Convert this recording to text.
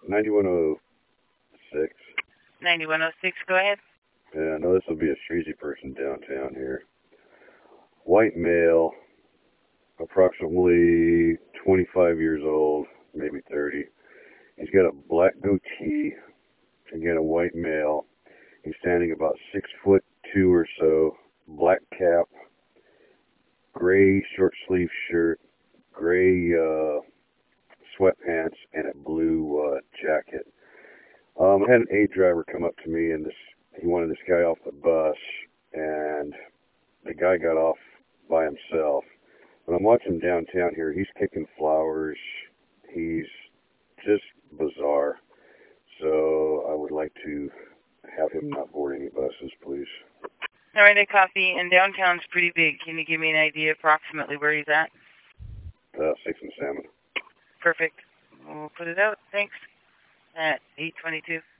9106. 9106, go ahead. Yeah, I know this will be a streezy person downtown here. White male, approximately 25 years old, maybe 30. He's got a black goatee. Again, a white male. He's standing about 6'2" or so. Black cap, gray short sleeve shirt, gray sweatpants, and a blue jacket. I had an aid driver come up to me, and he wanted this guy off the bus, and the guy got off by himself. When I'm watching downtown here, he's kicking flowers. He's just bizarre. So I would like to have him not board any buses, please. All right, I copy. And downtown's pretty big. Can you give me an idea approximately where he's at? 6 and Salmon. Perfect. We'll put it out. Thanks. At 8:22.